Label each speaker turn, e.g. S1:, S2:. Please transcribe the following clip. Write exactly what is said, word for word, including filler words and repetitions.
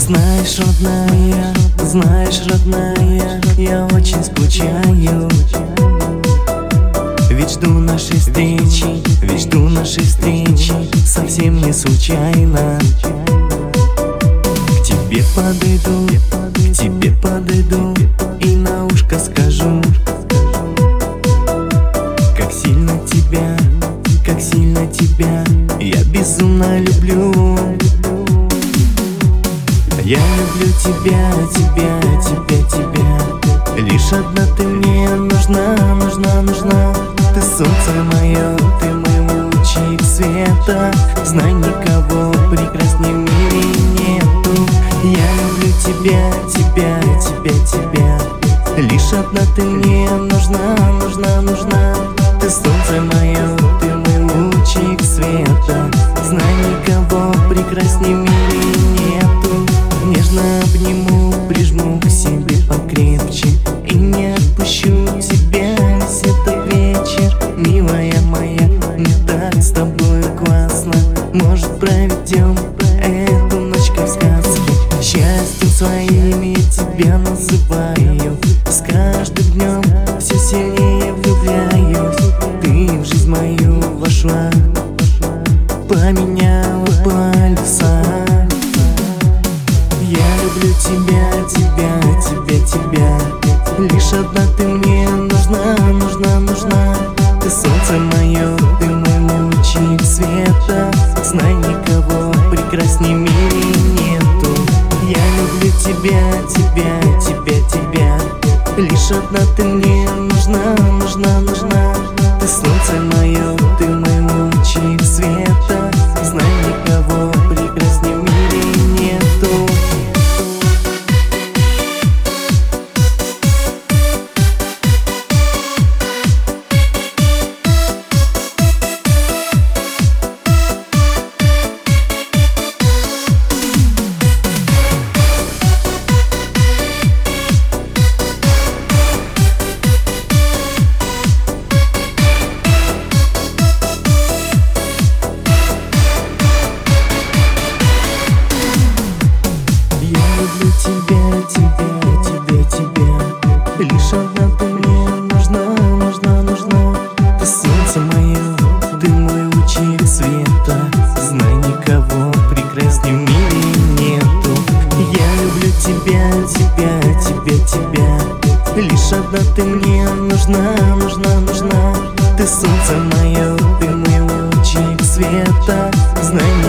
S1: Знаешь, родная, знаешь, родная, я очень скучаю. Ведь жду нашей встречи, ведь жду нашей встречи совсем не случайно. К тебе подойду, к тебе подойду и на ушко скажу, как сильно тебя, как сильно тебя я безумно люблю. Я люблю тебя, тебя, тебя, тебя. Лишь одна ты мне нужна, нужна, нужна. Ты солнце мое, ты мой лучик света. Знай, никого прекраснее в мире нету. Я люблю тебя, тебя, тебя, тебя. Лишь одна ты мне нужна, нужна, нужна. Ты солнце мое, ты мой лучик света. Знай, никого прекраснее в мире нету. Нежно обниму, прижму к себе покрепче и не отпущу тебя весь этот вечер. Милая моя, мне так с тобой классно. Может, проведем эту ночь как в сказке. Счастьем своим я тебя называю. С каждым днем все сильнее влюбляюсь. Ты в жизнь мою вошла, поменяла полюса. Я люблю тебя, тебя, тебя, тебя. Лишь одна ты мне нужна, нужна, нужна. Ты солнце мое, ты мой лучик света. Знай, никого прекраснее в мире нету. Я люблю тебя, тебя, тебя, тебя. Лишь одна ты мне нужна, нужна, нужна. Ты солнце мое, ты мой лучик света. Знай, никого прекраснее в мире нету. Люблю тебя, тебя, тебя, тебя. Лишь одна ты мне нужна, нужна, нужна. Ты солнце мое, ты мой лучик света. Знай, никого прекраснее в мире нету. Я люблю тебя, тебя, тебя, тебя. Лишь одна ты мне нужна, нужна, нужна. Ты солнце мое, ты мой лучик света. Знай,